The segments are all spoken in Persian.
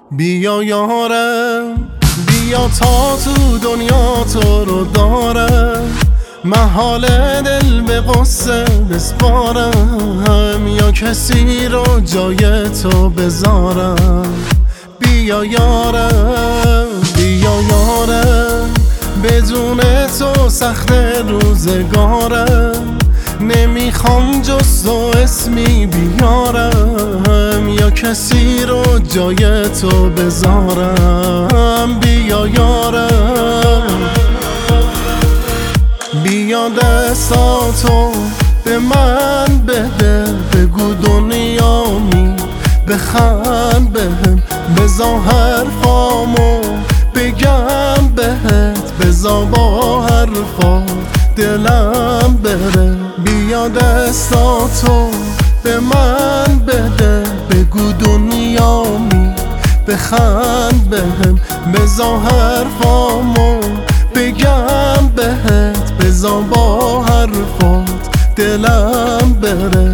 بیا یارم، بیا تا تو دنیا تو رو دارم، محال دل به قصه بسپارم، یا کسی رو جای تو بذارم. بیا یارم، بیا یارم، بدون تو سخت روزگارم، نمیخوام جز تو اسمی بیارم، یا کسی رو جای تو بذارم. بیا یارم، بیا دستاتو به من بده، بگو دنیامی بخند بهم، بزا حرفامو بگم بهت، بزا با حرفات دلم بره. بیا دستاتو به من بده، بگو دنیامی بخند بهم، بزا حرفامو بگم بهت، بزا با حرفات دلم بره.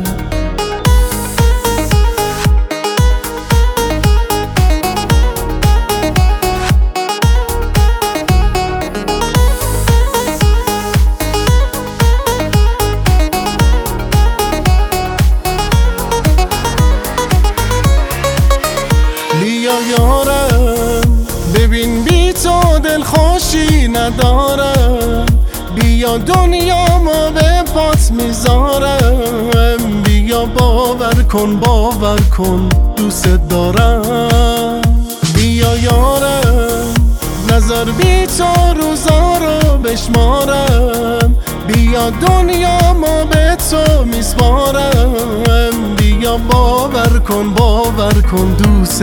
بیا یارم، ببین بی تو دل خوشی ندارم، بیا دنیا ما به پات میذارم، بیا باور کن باور کن دوست دارم. بیا یارم، نظر بی تو روزا رو بشمارم، بیا دنیا ما به تو میسپارم، بیا باور کن دوست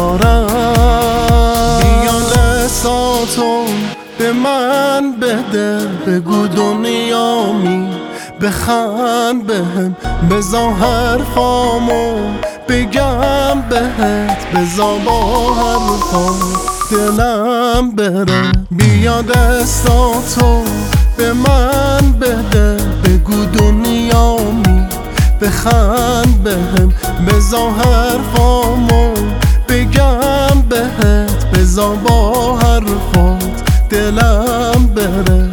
دارم. بیا دستاتو به من بده، بگو دنیامی بخند بهم، بزا حرفامو بگم بهت، بزا با حرفات دلم بره. بیا دستاتو به من بده، بگو دنیامی بخند بهم، بزا حرفامو بگم بهت، بزا با حرفات دلم بره.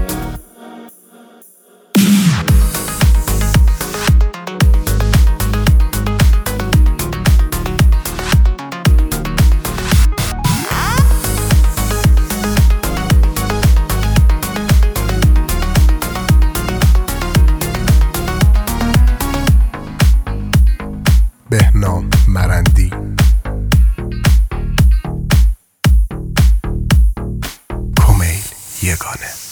بهنام مرندی. کمیل یگانه.